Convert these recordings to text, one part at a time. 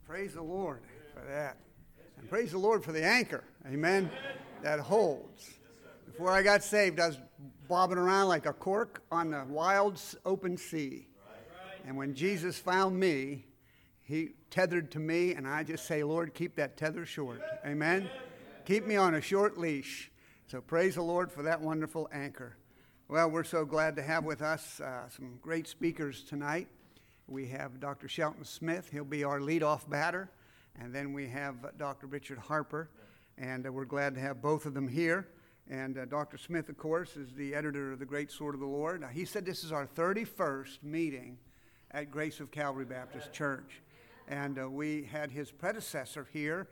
Praise the Lord for that. And praise the Lord for the anchor, amen, that holds. Before I got saved, I was bobbing around like a cork on the wild open sea. And when Jesus found me, he tethered to me, and I just say, Lord, keep that tether short, amen. Keep me on a short leash. So praise the Lord for that wonderful anchor. Well, we're so glad to have with us some great speakers tonight. We have Dr. Shelton Smith. He'll be our leadoff batter. And then we have Dr. Richard Harper. And we're glad to have both of them here. And Dr. Smith, of course, is the editor of the Great Sword of the Lord. He said this is our 31st meeting at Grace of Calvary Baptist Church. And we had his predecessor here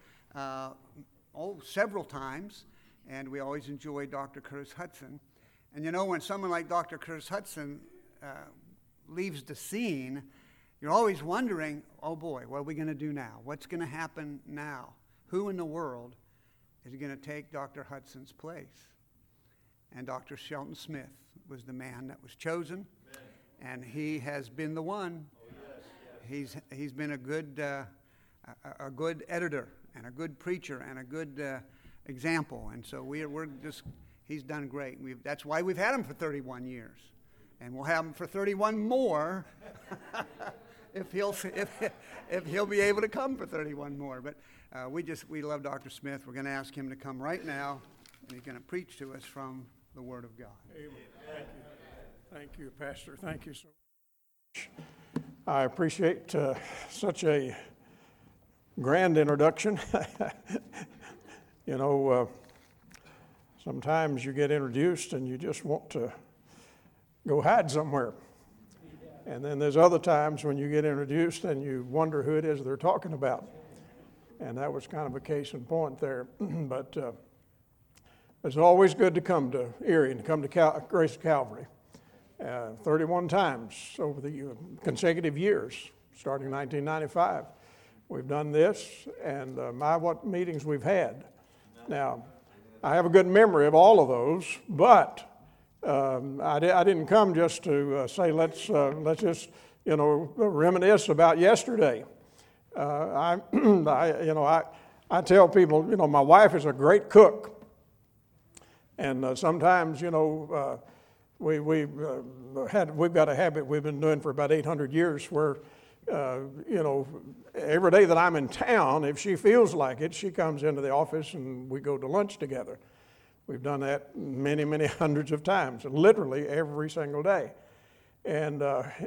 several times. And we always enjoyed Dr. Curtis Hudson. And you know, when someone like Dr. Curtis Hudson leaves the scene, you're always wondering, oh boy, what are we going to do now? What's going to happen now? Who in the world is going to take Dr. Hudson's place? And Dr. Shelton Smith was the man that was chosen. Amen. And he has been the one. Oh, yes. He's been a good editor and a good preacher and a good example. And so he's done great. That's why we've had him for 31 years. And we'll have him for 31 more if he'll be able to come for 31 more. But we love Dr. Smith. We're going to ask him to come right now, and he's going to preach to us from the Word of God. Amen. Thank you, Pastor. Thank you so much. I appreciate such a grand introduction. You know, sometimes you get introduced and you just want to go hide somewhere. And then there's other times when you get introduced and you wonder who it is they're talking about. And that was kind of a case in point there. But it's always good to come to Erie and to come to Grace Calvary. 31 times over the consecutive years, starting in 1995. We've done this, and what meetings we've had. Now, I have a good memory of all of those, but I didn't come just to say let's just reminisce about yesterday. I tell people my wife is a great cook, and sometimes we've got a habit we've been doing for about 800 years where every day that I'm in town, if she feels like it, she comes into the office and we go to lunch together. We've done that many, many hundreds of times, literally every single day. And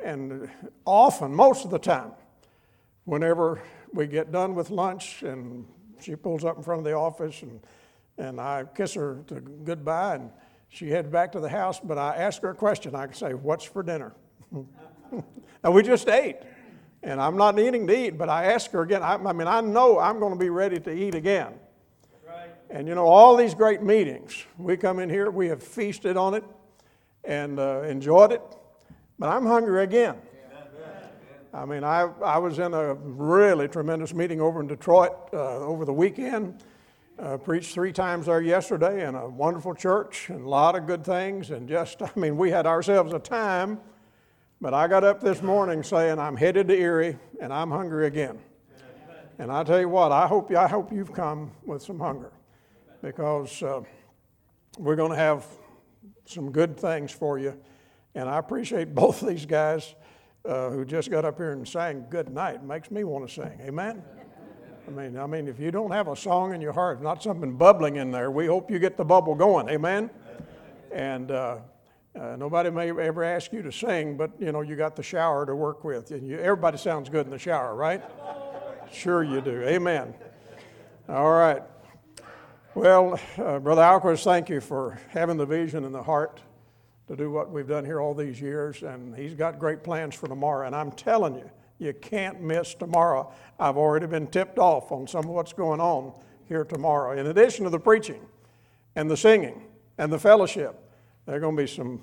often, most of the time, whenever we get done with lunch and she pulls up in front of the office and I kiss her to goodbye and she heads back to the house, but I ask her a question. I can say, what's for dinner? And we just ate. And I'm not needing to eat, but I ask her again. I know I'm going to be ready to eat again. Right. And all these great meetings, we come in here, we have feasted on it and enjoyed it, but I'm hungry again. Yeah. I was in a really tremendous meeting over in Detroit over the weekend. Preached 3 times there yesterday in a wonderful church and a lot of good things. And we had ourselves a time. But I got up this morning saying I'm headed to Erie and I'm hungry again. And I tell you what, I hope you've come with some hunger because we're going to have some good things for you. And I appreciate both of these guys who just got up here and sang good night. It makes me want to sing. Amen? I mean, if you don't have a song in your heart, not something bubbling in there, we hope you get the bubble going. Amen? And nobody may ever ask you to sing, but you got the shower to work with. And everybody sounds good in the shower, right? Sure you do. Amen. All right. Well, Brother Alquist, thank you for having the vision and the heart to do what we've done here all these years. And he's got great plans for tomorrow. And I'm telling you, you can't miss tomorrow. I've already been tipped off on some of what's going on here tomorrow. In addition to the preaching and the singing and the fellowship, there are going to be some,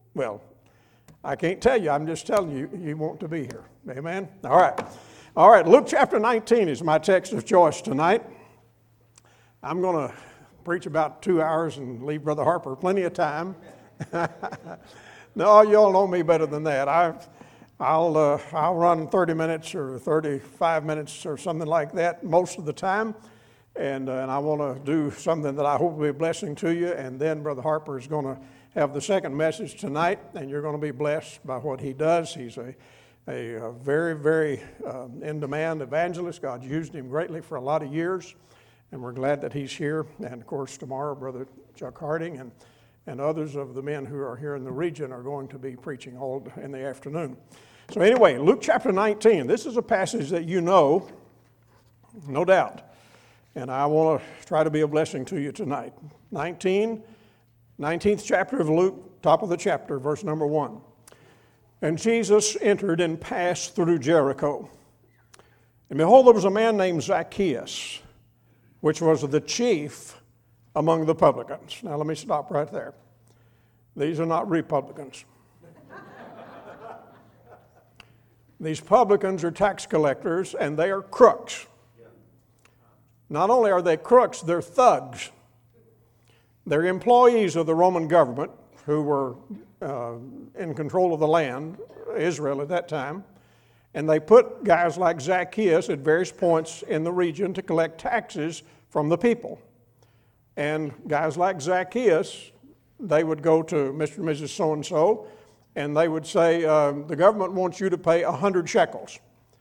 I can't tell you. I'm just telling you, you want to be here. Amen? All right. Luke chapter 19 is my text of choice tonight. I'm going to preach about 2 hours and leave Brother Harper plenty of time. No, you all know me better than that. I'll run 30 minutes or 35 minutes or something like that most of the time. And I want to do something that I hope will be a blessing to you. And then Brother Harper is going to have the second message tonight, and you're going to be blessed by what he does. He's a very, very in-demand evangelist. God's used him greatly for a lot of years, and we're glad that he's here. And, of course, tomorrow, Brother Chuck Harding and others of the men who are here in the region are going to be preaching all in the afternoon. So anyway, Luke chapter 19. This is a passage that you know, no doubt, and I want to try to be a blessing to you tonight. 19th chapter of Luke, top of the chapter, verse number 1. And Jesus entered and passed through Jericho. And behold, there was a man named Zacchaeus, which was the chief among the publicans. Now let me stop right there. These are not Republicans. These publicans are tax collectors, and they are crooks. Not only are they crooks, they're thugs. They're employees of the Roman government who were in control of the land, Israel at that time, and they put guys like Zacchaeus at various points in the region to collect taxes from the people. And guys like Zacchaeus, they would go to Mr. and Mrs. So-and-so, and they would say, the government wants you to pay 100 shekels,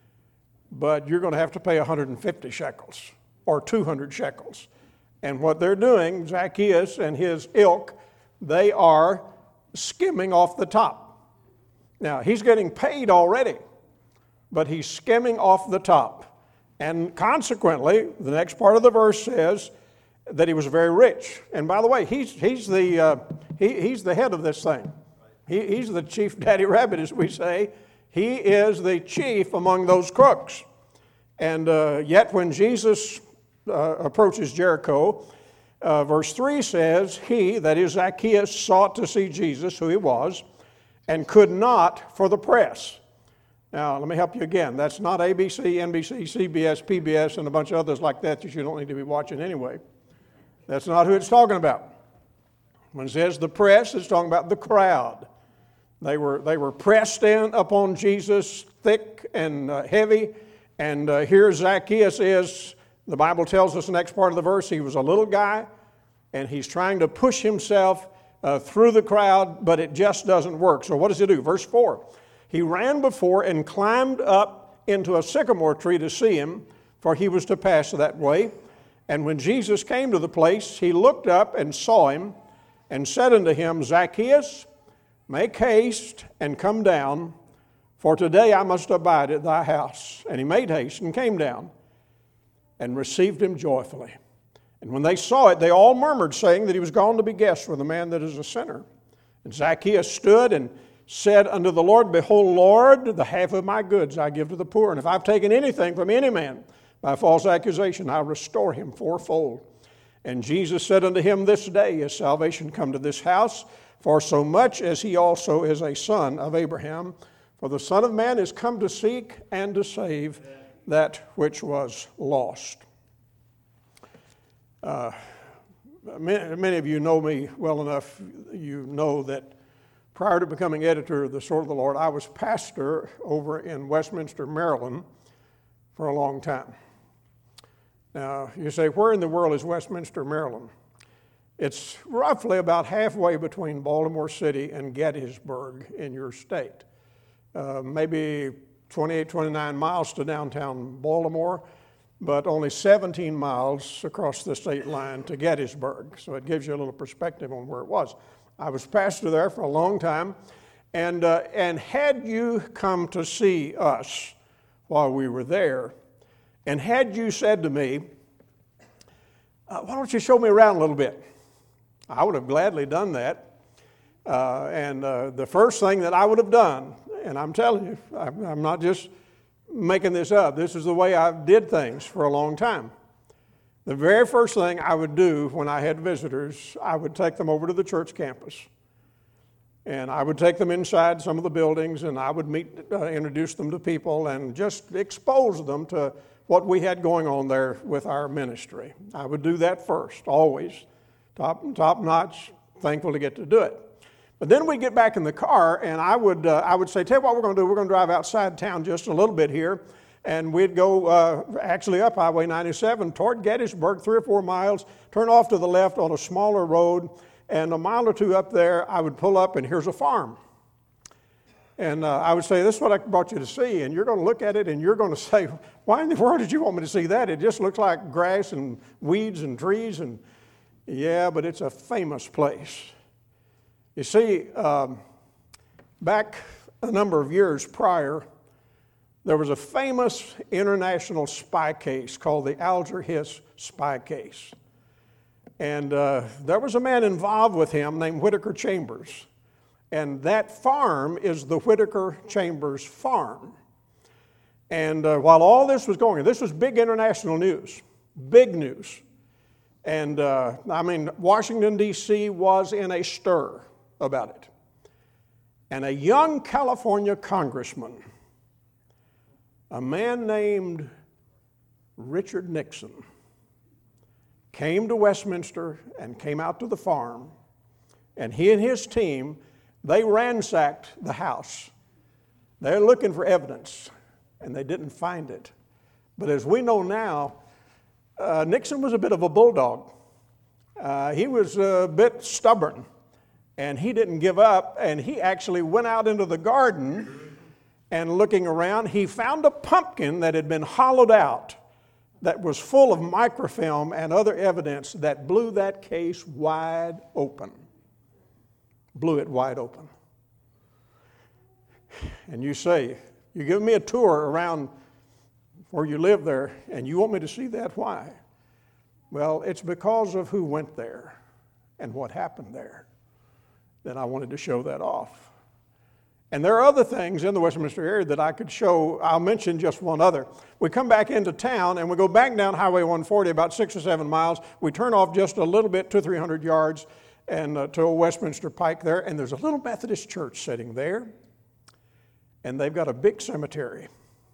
but you're going to have to pay 150 shekels or 200 shekels. And what they're doing, Zacchaeus and his ilk, they are skimming off the top. Now, he's getting paid already, but he's skimming off the top. And consequently, the next part of the verse says that he was very rich. And by the way, he's the head of this thing. He's the chief daddy rabbit, as we say. He is the chief among those crooks. And yet when Jesus approaches Jericho, verse 3 says, he, that is Zacchaeus, sought to see Jesus, who he was, and could not for the press. Now, let me help you again. That's not ABC, NBC, CBS, PBS, and a bunch of others like that you don't need to be watching anyway. That's not who it's talking about. When it says the press, it's talking about the crowd. They were pressed in upon Jesus, thick and heavy, and here Zacchaeus is. The Bible tells us the next part of the verse, he was a little guy, and he's trying to push himself through the crowd, but it just doesn't work. So what does he do? Verse 4, he ran before and climbed up into a sycamore tree to see him, for he was to pass that way. And when Jesus came to the place, he looked up and saw him, and said unto him, Zacchaeus, make haste and come down, for today I must abide at thy house. And he made haste and came down, and received him joyfully. And when they saw it, they all murmured, saying that he was gone to be guest with a man that is a sinner. And Zacchaeus stood and said unto the Lord, behold, Lord, the half of my goods I give to the poor. And if I've taken anything from any man by false accusation, I restore him fourfold. And Jesus said unto him, this day is salvation come to this house, for so much as he also is a son of Abraham. For the Son of Man is come to seek and to save that which was lost. Many of you know me well enough. You know that prior to becoming editor of the Sword of the Lord, I was pastor over in Westminster, Maryland for a long time. Now, you say, where in the world is Westminster, Maryland? It's roughly about halfway between Baltimore City and Gettysburg in your state. Maybe 28, 29 miles to downtown Baltimore, but only 17 miles across the state line to Gettysburg. So it gives you a little perspective on where it was. I was pastor there for a long time, and had you come to see us while we were there, and had you said to me, why don't you show me around a little bit? I would have gladly done that. And the first thing that I would have done, and I'm telling you, I'm not just making this up. This is the way I did things for a long time. The very first thing I would do when I had visitors, I would take them over to the church campus. And I would take them inside some of the buildings, and I would introduce them to people and just expose them to what we had going on there with our ministry. I would do that first, always. Top notch, thankful to get to do it. But then we'd get back in the car, and I would say, tell you what we're going to do. We're going to drive outside town just a little bit here, and we'd go actually up Highway 97 toward Gettysburg, 3 or 4 miles, turn off to the left on a smaller road, and a mile or two up there, I would pull up, and here's a farm. And I would say, this is what I brought you to see, and you're going to look at it, and you're going to say, why in the world did you want me to see that? It just looks like grass and weeds and trees, and yeah, but it's a famous place. You see, back a number of years prior, there was a famous international spy case called the Alger Hiss spy case. And there was a man involved with him named Whittaker Chambers. And that farm is the Whittaker Chambers farm. And while all this was going on, this was big international news, big news. And Washington, D.C. was in a stir about it. And a young California congressman, a man named Richard Nixon, came to Westminster and came out to the farm, and he and his team, they ransacked the house. They're looking for evidence, and they didn't find it. But as we know now, Nixon was a bit of a bulldog. He was a bit stubborn. And he didn't give up, and he actually went out into the garden, and looking around, he found a pumpkin that had been hollowed out that was full of microfilm and other evidence that blew that case wide open. Blew it wide open. And you say, you give me a tour around where you live there, and you want me to see that? Why? Well, it's because of who went there and what happened there. Then I wanted to show that off. And there are other things in the Westminster area that I could show. I'll mention just one other. We come back into town and we go back down Highway 140 about 6 or 7 miles. We turn off just a little bit, 200 or 300 yards, and to a Westminster Pike there. And there's a little Methodist church sitting there. And they've got a big cemetery.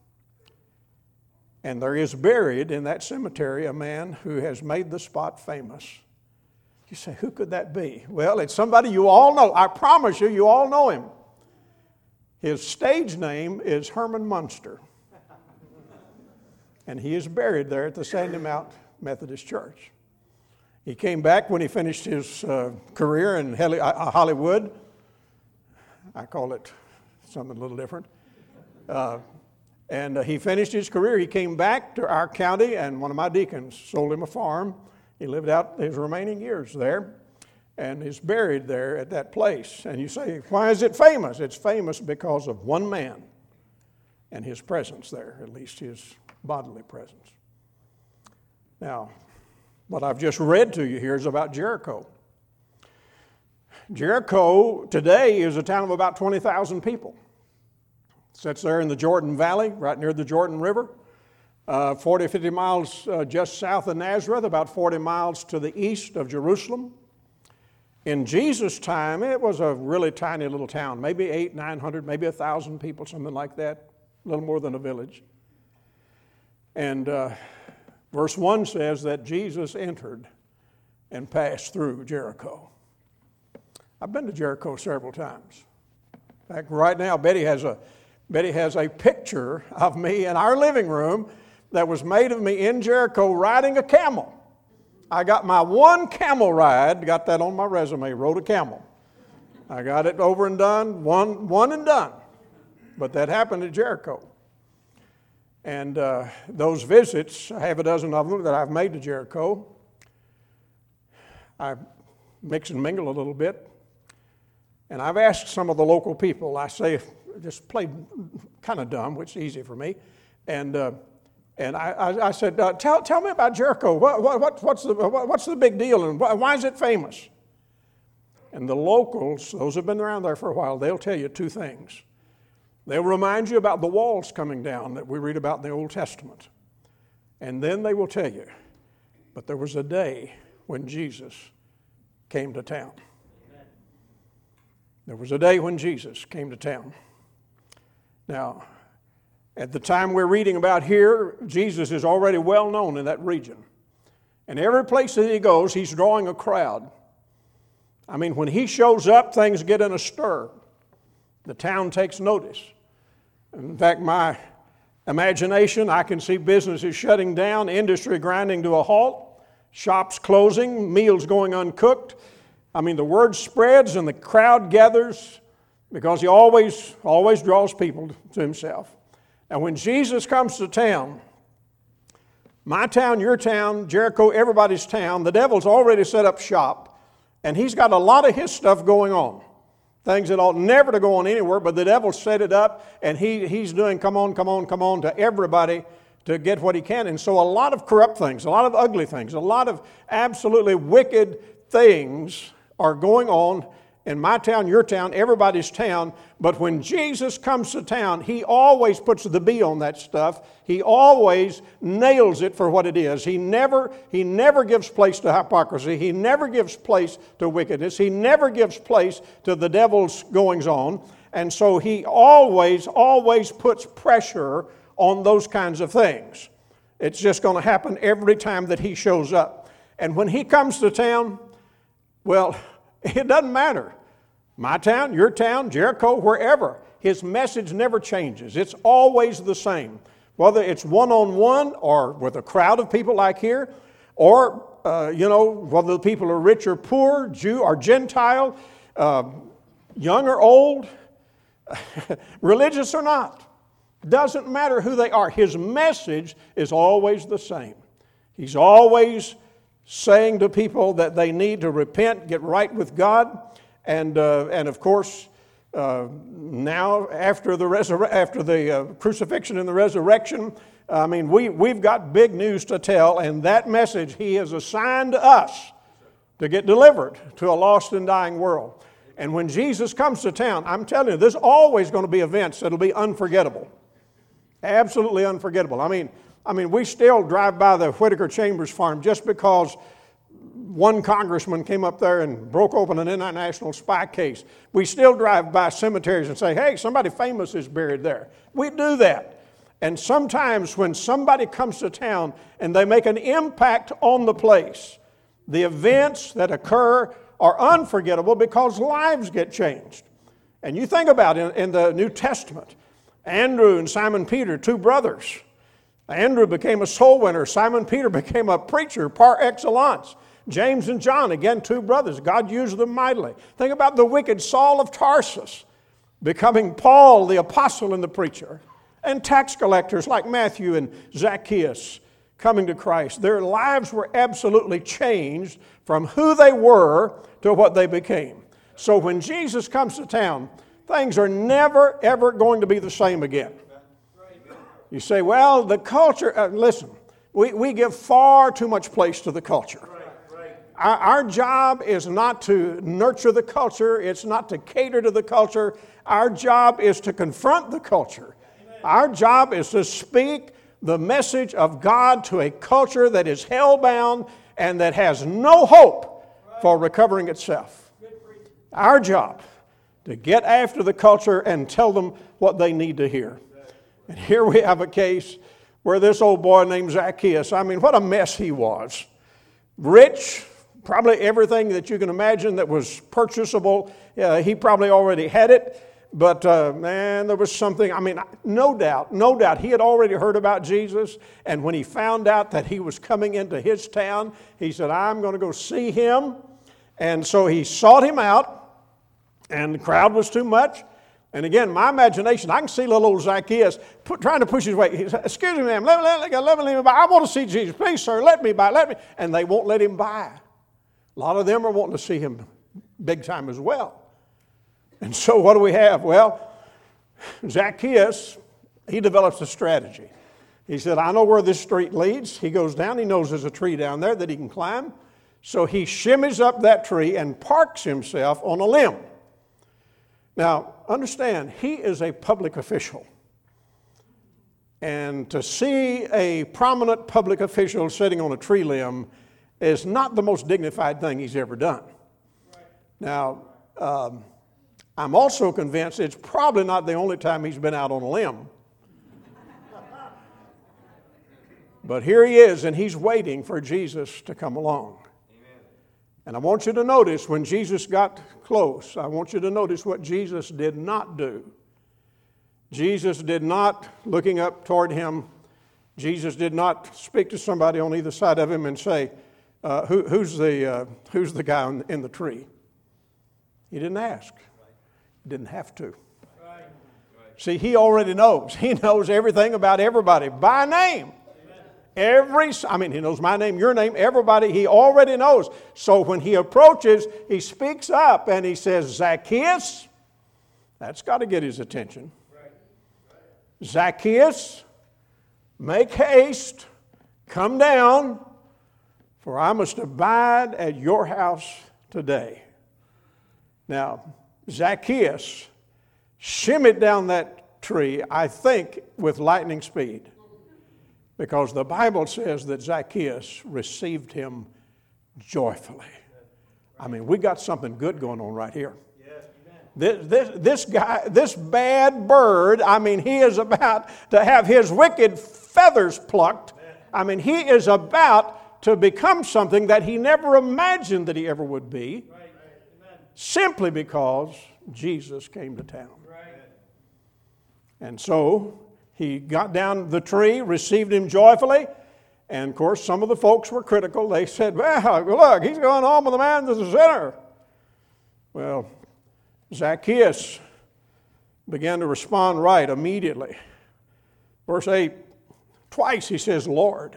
And there is buried in that cemetery a man who has made the spot famous. You say, who could that be? Well, it's somebody you all know. I promise you, you all know him. His stage name is Herman Munster. And he is buried there at the Sandy Mount Methodist Church. He came back when he finished his career in Hollywood. I call it something a little different. And he finished his career. He came back to our county, and one of my deacons sold him a farm. He lived out his remaining years there and is buried there at that place. And you say, why is it famous? It's famous because of one man and his presence there, at least his bodily presence. Now, what I've just read to you here is about Jericho. Jericho today is a town of about 20,000 people. It sits there in the Jordan Valley, right near the Jordan River. 40, 50 miles just south of Nazareth, about 40 miles to the east of Jerusalem. In Jesus' time, it was a really tiny little town, maybe 800, 900, maybe 1,000 people, something like that, a little more than a village. And verse 1 says that Jesus entered and passed through Jericho. I've been to Jericho several times. In fact, right now, Betty has a picture of me in our living room that was made of me in Jericho riding a camel. I got my one camel ride, got that on my resume, rode a camel. I got it over and done, one and done. But that happened at Jericho. And those visits, I have a dozen of them that I've made to Jericho. I mix and mingle a little bit. And I've asked some of the local people, I say, just play kind of dumb, which is easy for me. And I said, tell me about Jericho. What's the big deal, and why is it famous? And the locals, those who've been around there for a while, they'll tell you two things. They'll remind you about the walls coming down that we read about in the Old Testament. And then they will tell you, but there was a day when Jesus came to town. There was a day when Jesus came to town. Now, at the time we're reading about here, Jesus is already well known in that region. And every place that he goes, he's drawing a crowd. I mean, when he shows up, things get in a stir. The town takes notice. In fact, my imagination, I can see businesses shutting down, industry grinding to a halt, shops closing, meals going uncooked. I mean, the word spreads and the crowd gathers because he always draws people to himself. And when Jesus comes to town, my town, your town, Jericho, everybody's town, the devil's already set up shop, and he's got a lot of his stuff going on. Things that ought never to go on anywhere, but the devil set it up, and he's doing come on to everybody to get what he can. And so a lot of corrupt things, a lot of ugly things, a lot of absolutely wicked things are going on in my town, your town, everybody's town. But when Jesus comes to town, he always puts the B on that stuff. He always nails it for what it is. He never gives place to hypocrisy. He never gives place to wickedness. He never gives place to the devil's goings on. And so he always puts pressure on those kinds of things. It's just going to happen every time that he shows up. And when he comes to town, well, it doesn't matter. My town, your town, Jericho, wherever. His message never changes. It's always the same. Whether it's one-on-one or with a crowd of people like here, or, whether the people are rich or poor, Jew or Gentile, young or old, religious or not. Doesn't matter who they are. His message is always the same. He's always saying to people that they need to repent, get right with God, and of course, now after the crucifixion and the resurrection, I mean, we've got big news to tell, and that message He has assigned us to get delivered to a lost and dying world. And when Jesus comes to town, I'm telling you, there's always going to be events that'll be unforgettable, absolutely unforgettable. I mean, we still drive by the Whitaker Chambers farm just because one congressman came up there and broke open an international spy case. We still drive by cemeteries and say, hey, somebody famous is buried there. We do that. And sometimes when somebody comes to town and they make an impact on the place, the events that occur are unforgettable because lives get changed. And you think about it in the New Testament, Andrew and Simon Peter, two brothers. Andrew became a soul winner. Simon Peter became a preacher par excellence. James and John, again, two brothers. God used them mightily. Think about the wicked Saul of Tarsus becoming Paul, the apostle and the preacher. And tax collectors like Matthew and Zacchaeus coming to Christ. Their lives were absolutely changed from who they were to what they became. So when Jesus comes to town, things are never, ever going to be the same again. You say, well, the culture, listen, we give far too much place to the culture. Our job is not to nurture the culture. It's not to cater to the culture. Our job is to confront the culture. Our job is to speak the message of God to a culture that is hell-bound and that has no hope for recovering itself. Our job to get after the culture and tell them what they need to hear. And here we have a case where this old boy named Zacchaeus, I mean, what a mess he was. Rich, probably everything that you can imagine that was purchasable, he probably already had it. But man, there was something, I mean, no doubt, he had already heard about Jesus. And when he found out that he was coming into his town, he said, I'm going to go see him. And so he sought him out, and the crowd was too much. And again, my imagination, I can see little old Zacchaeus trying to push his way. He said, excuse me, ma'am, let me by. I want to see Jesus. Please, sir, let me by. And they won't let him by. A lot of them are wanting to see him big time as well. And so what do we have? Well, Zacchaeus, he develops a strategy. He said, I know where this street leads. He goes down. He knows there's a tree down there that he can climb. So he shimmies up that tree and parks himself on a limb. Now, understand, he is a public official. And to see a prominent public official sitting on a tree limb is not the most dignified thing he's ever done. Now, I'm also convinced it's probably not the only time he's been out on a limb. But here he is, and he's waiting for Jesus to come along. Amen. And I want you to notice when Jesus got close, I want you to notice what Jesus did not do. Jesus did not, looking up toward him, Jesus did not speak to somebody on either side of him and say, who's the guy in the tree? He didn't ask. He didn't have to. See, he already knows. He knows everything about everybody by name. He knows my name, your name, everybody, he already knows. So when he approaches, he speaks up and he says, Zacchaeus, that's got to get his attention. Zacchaeus, make haste, come down, for I must abide at your house today. Now, Zacchaeus shimmied down that tree, I think, with lightning speed. Because the Bible says that Zacchaeus received him joyfully. I mean, we got something good going on right here. This guy, this bad bird, I mean, he is about to have his wicked feathers plucked. I mean, he is about to become something that he never imagined that he ever would be, simply because Jesus came to town. And so he got down the tree, received him joyfully, and of course some of the folks were critical. They said, well, look, he's going home with a man that's a sinner. Well, Zacchaeus began to respond right immediately. Verse 8, twice he says, Lord.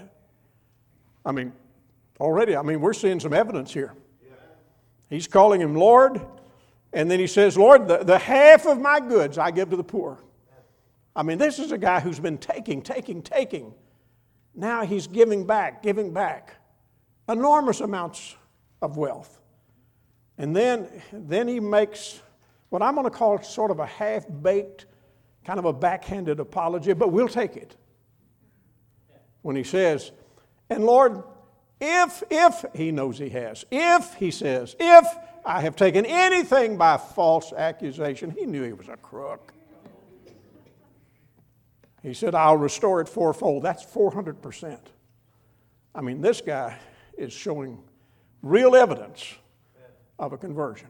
We're seeing some evidence here. He's calling him Lord, and then he says, Lord, the half of my goods I give to the poor. I mean, this is a guy who's been taking. Now he's giving back. Enormous amounts of wealth. And then he makes what I'm going to call sort of a half-baked, kind of a backhanded apology, but we'll take it. When he says, and Lord, if he knows he has, if I have taken anything by false accusation, he knew he was a crook. He said, I'll restore it fourfold. That's 400%. I mean, this guy is showing real evidence of a conversion.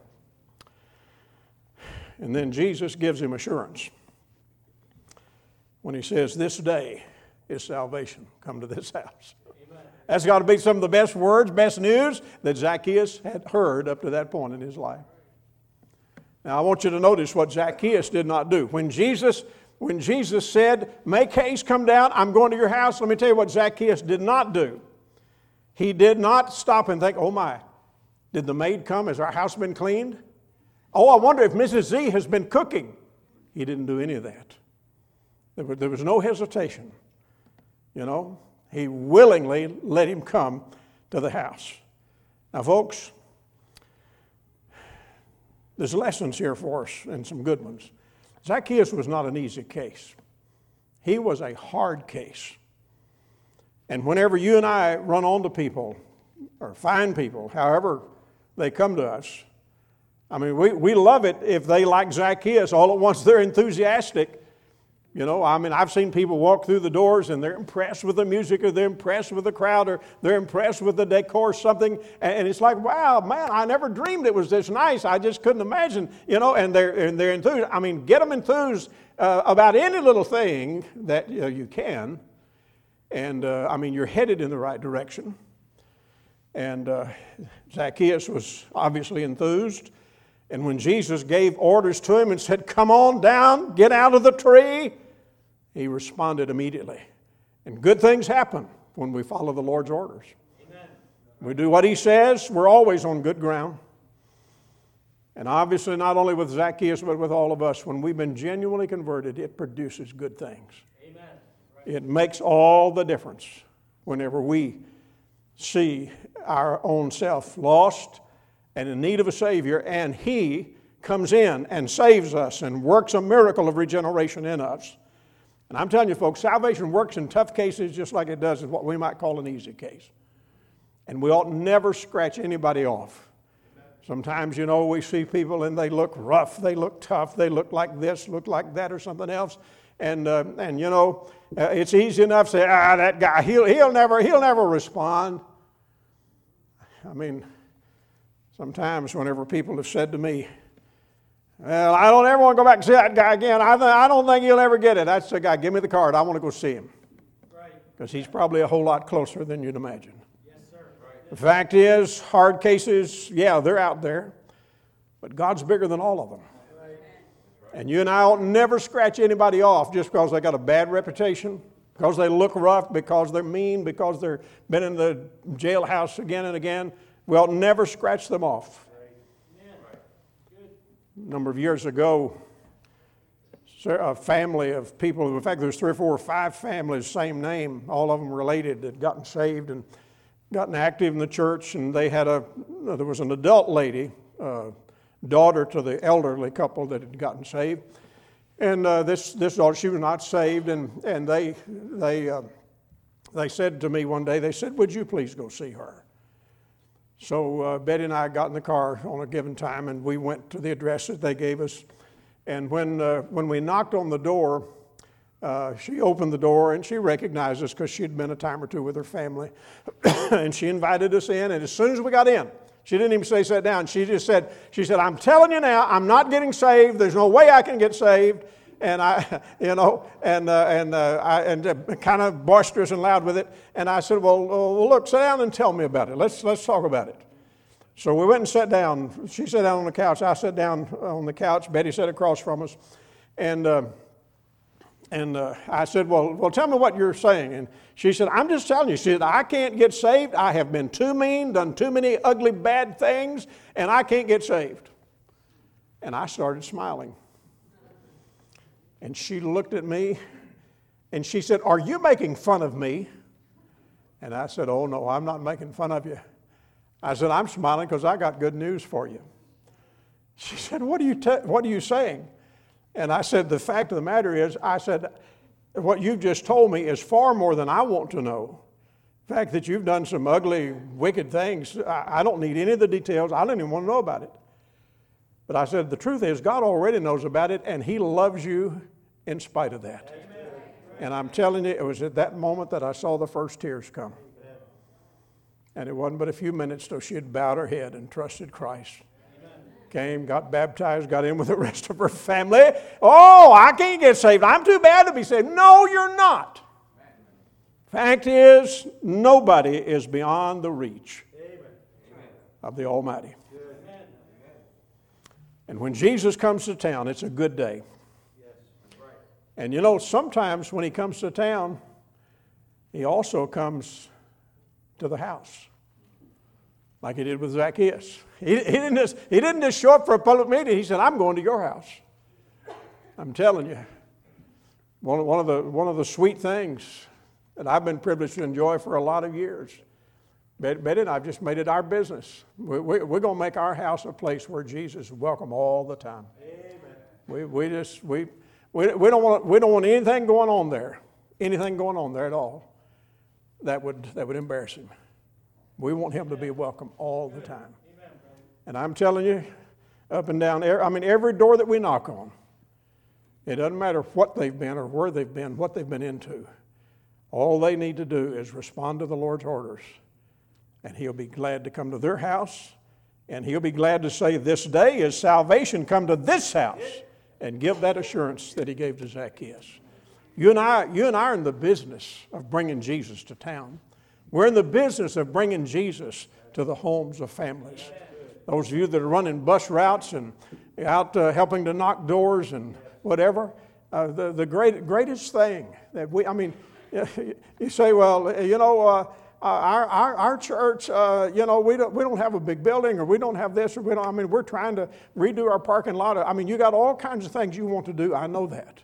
And then Jesus gives him assurance when he says, this day is salvation come to this house. Amen. That's got to be some of the best words, best news that Zacchaeus had heard up to that point in his life. Now, I want you to notice what Zacchaeus did not do. When Jesus said, make haste, come down, I'm going to your house, let me tell you what Zacchaeus did not do. He did not stop and think, oh my, did the maid come? Has our house been cleaned? Oh, I wonder if Mrs. Z has been cooking. He didn't do any of that. There was no hesitation. He willingly let him come to the house. Now, folks, there's lessons here for us and some good ones. Zacchaeus was not an easy case. He was a hard case. And whenever you and I run onto people or find people, however they come to us, we love it if they, like Zacchaeus, all at once they're enthusiastic. I've seen people walk through the doors and they're impressed with the music, or they're impressed with the crowd, or they're impressed with the decor or something. And it's like, wow, man, I never dreamed it was this nice. I just couldn't imagine, and they're enthused. Get them enthused about any little thing that you can. And, you're headed in the right direction. And Zacchaeus was obviously enthused. And when Jesus gave orders to him and said, come on down, get out of the tree, he responded immediately. And good things happen when we follow the Lord's orders. Amen. We do what he says, we're always on good ground. And obviously not only with Zacchaeus, but with all of us, when we've been genuinely converted, it produces good things. Amen. Right. It makes all the difference whenever we see our own self lost and in need of a Savior, and he comes in and saves us and works a miracle of regeneration in us. And I'm telling you, folks, salvation works in tough cases just like it does in what we might call an easy case. And we ought never scratch anybody off. Sometimes, we see people and they look rough, they look tough, they look like this, look like that, or something else. And it's easy enough to say, that guy, he'll never respond. Sometimes whenever people have said to me, well, I don't ever want to go back and see that guy again. I don't think he'll ever get it. That's the guy. Give me the card. I want to go see him. Because he's probably a whole lot closer than you'd imagine. Yes, sir. Right. The fact is, hard cases, yeah, they're out there. But God's bigger than all of them. Right. And you and I ought never scratch anybody off just because they got a bad reputation, because they look rough, because they're mean, because they've been in the jailhouse again and again. We ought never scratch them off. A number of years ago, a family of people, in fact, there's 3 or 4 or 5 families, same name, all of them related, had gotten saved and gotten active in the church, and there was an adult lady, daughter to the elderly couple that had gotten saved, and this daughter, she was not saved, and they said to me one day, they said, would you please go see her? So Betty and I got in the car on a given time, and we went to the address that they gave us. And when we knocked on the door, she opened the door, and she recognized us because she'd been a time or two with her family. And she invited us in, and as soon as we got in, she didn't even say sit down. She said, I'm telling you now, I'm not getting saved. There's no way I can get saved. And I kind of boisterous and loud with it. And I said, well, look, sit down and tell me about it. Let's talk about it. So we went and sat down. She sat down on the couch. I sat down on the couch. Betty sat across from us. And I said, well, tell me what you're saying. And she said, I'm just telling you. She said, I can't get saved. I have been too mean, done too many ugly, bad things, and I can't get saved. And I started smiling. And she looked at me, and she said, are you making fun of me? And I said, oh, no, I'm not making fun of you. I said, I'm smiling because I got good news for you. She said, what are you saying? And I said, the fact of the matter is, I said, what you've just told me is far more than I want to know. The fact that you've done some ugly, wicked things, I don't need any of the details. I don't even want to know about it. But I said, the truth is, God already knows about it, and He loves you in spite of that. Amen. And I'm telling you, it was at that moment that I saw the first tears come. Amen. And it wasn't but a few minutes till she had bowed her head and trusted Christ. Amen. Came, got baptized, got in with the rest of her family. Oh, I can't get saved. I'm too bad to be saved. No, you're not. Fact is, nobody is beyond the reach of the Almighty. And when Jesus comes to town, it's a good day. And you know, sometimes when He comes to town, He also comes to the house, like He did with Zacchaeus. He didn't just show up for a public meeting. He said, I'm going to your house. I'm telling you, one of the sweet things that I've been privileged to enjoy for a lot of years, Betty and I have just made it our business. We're going to make our house a place where Jesus is welcome all the time. Amen. We don't want anything going on there at all that would embarrass Him. We want Him to be welcome all the time. Amen. And I'm telling you, up and down, every door that we knock on, it doesn't matter what they've been or where they've been, what they've been into. All they need to do is respond to the Lord's orders. And He'll be glad to come to their house. And He'll be glad to say, this day is salvation come to this house. And give that assurance that He gave to Zacchaeus. You and I are in the business of bringing Jesus to town. We're in the business of bringing Jesus to the homes of families. Those of you that are running bus routes and out helping to knock doors and whatever, the greatest thing that you say, well, you know, our church, we don't have a big building, or we don't have this, or we're trying to redo our parking lot. You got all kinds of things you want to do. I know that.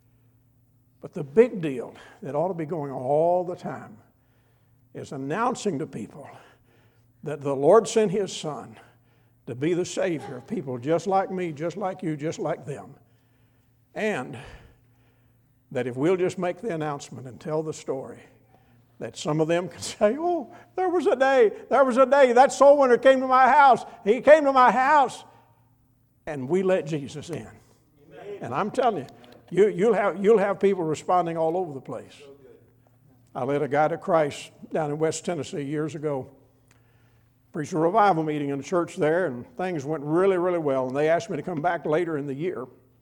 But the big deal that ought to be going on all the time is announcing to people that the Lord sent His Son to be the Savior of people just like me, just like you, just like them. And that if we'll just make the announcement and tell the story, that some of them can say, oh, there was a day, that soul winner came to my house. He came to my house, and we let Jesus in. Amen. And I'm telling you, you'll have people responding all over the place. So I led a guy to Christ down in West Tennessee years ago. preached a revival meeting in the church there, and things went really, really well. And they asked me to come back later in the year.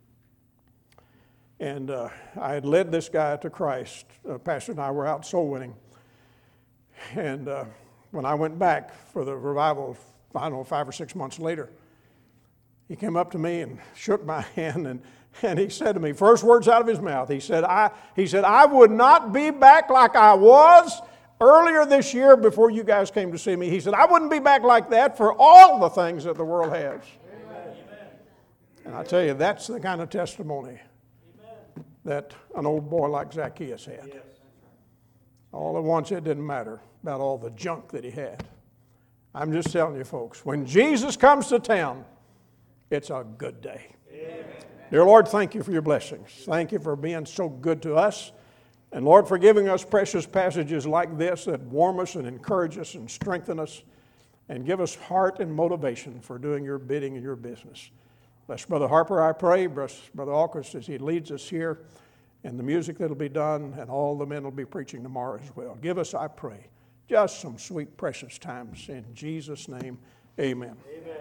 And I had led this guy to Christ. Pastor and I were out soul winning. And when I went back for the revival, I don't know, 5 or 6 months later, he came up to me and shook my hand, and he said to me, first words out of his mouth, he said, I would not be back like I was earlier this year before you guys came to see me. He said, I wouldn't be back like that for all the things that the world has. Amen. And I tell you, that's the kind of testimony that an old boy like Zacchaeus had. Yes. All at once, it didn't matter about all the junk that he had. I'm just telling you, folks, when Jesus comes to town, it's a good day. Amen. Dear Lord, thank you for your blessings. Thank you for being so good to us. And Lord, for giving us precious passages like this that warm us and encourage us and strengthen us and give us heart and motivation for doing your bidding and your business. Bless Brother Harper, I pray. Bless Brother Alquist as he leads us here and the music that will be done, and all the men will be preaching tomorrow as well. Give us, I pray, just some sweet, precious times. In Jesus' name, amen. Amen.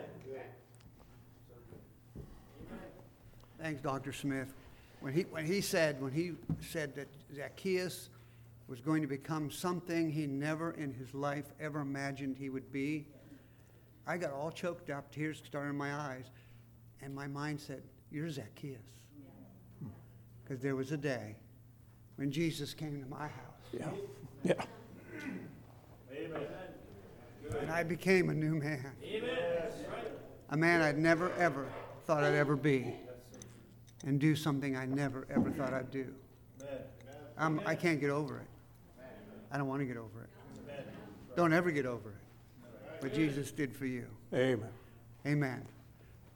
Thanks, Dr. Smith. When he said that Zacchaeus was going to become something he never in his life ever imagined he would be, I got all choked up, tears started in my eyes, and my mind said, you're Zacchaeus. Because there was a day when Jesus came to my house. Yeah. Yeah. Amen. And I became a new man. Amen. A man I'd never, ever thought I'd ever be. And do something I never, ever thought I'd do. I can't get over it. I don't want to get over it. Don't ever get over it. What Jesus did for you. Amen. Amen.